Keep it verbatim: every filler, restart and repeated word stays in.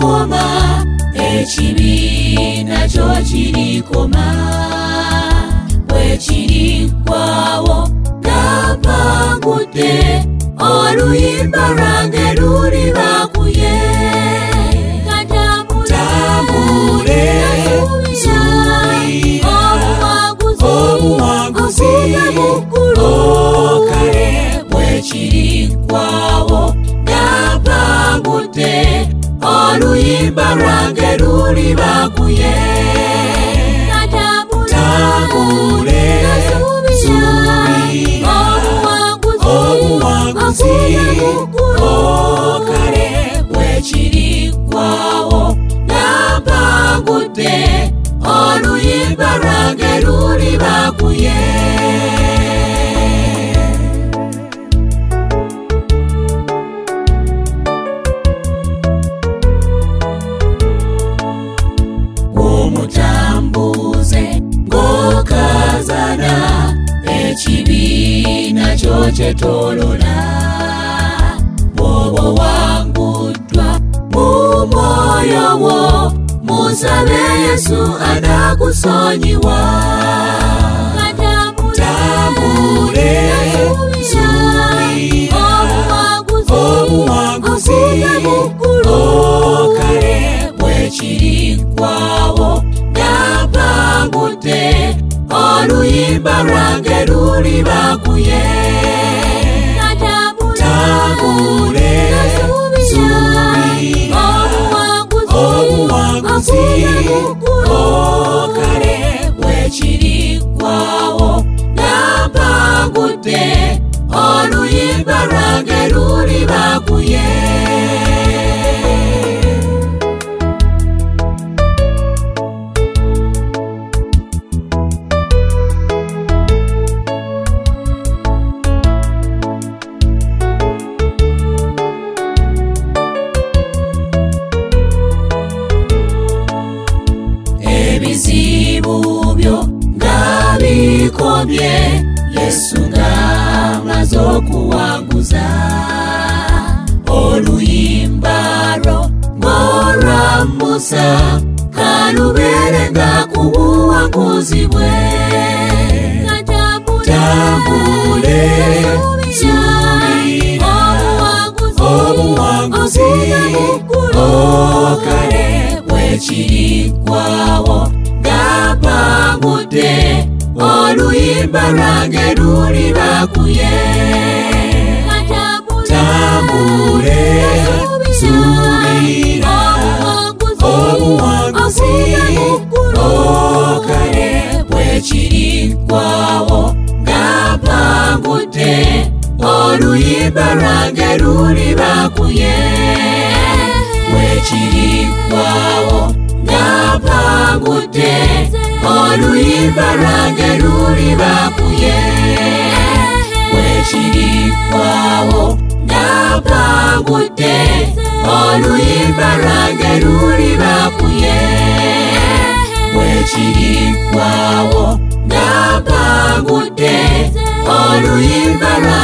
koma, ekibi nakyo kirikoma. Bwe kirigwawo ng'apangudde, oluyimba lwange luliba ku ye. Tambule, zuulira obuwanguzi, okale. Bwe kirigwawo ng'apangudde, oluyimba lwange luliba ku ye. Tambule, zuulira obuwanguzi, okale. Bwe kirigwawo ng'apangudde, oluyimba lwange luliba ku ye. Omutambuze ng'okazana, ekibi nakyo kyetolola. Bw'oba owanguddwa mu mwoyo wo, musabe Yesu anakusonyiwa. Tambule, zuulira obuwanguzi, okale. Bwe kirigwawo ng'apangudde, oluyimba lwange luliba ku ye. Tambule, zuulira obuwanguzi, okale. Bwe kirigwawo ng'apangudde, oluyimba lwange luliba ku ye. Ebizibu byo nga bikomye, Yesu ng'amaze okuwanguza. Oluyimba lwo ng'olwammusa, kalubeerenga ku buwanguzi bwe. Tambule, zuulira obuwanguzi, okale. Bwe kirigwawo ng'apangudde, oluyimba lwange luliba ku ye. Tambule, zuulira obuwanguzi, okale. Bwe kirigwawo ng'apangudde, oluyimba lwange luliba ku ye. Bwe kirigwawo ng'apangudde, oluyimba lwange luliba ku ye. Bwe kirigwawo ng'apangudde, oluyimba lwange luliba ku ye. Bwe kirigwawo ng'apangudde, oluyimba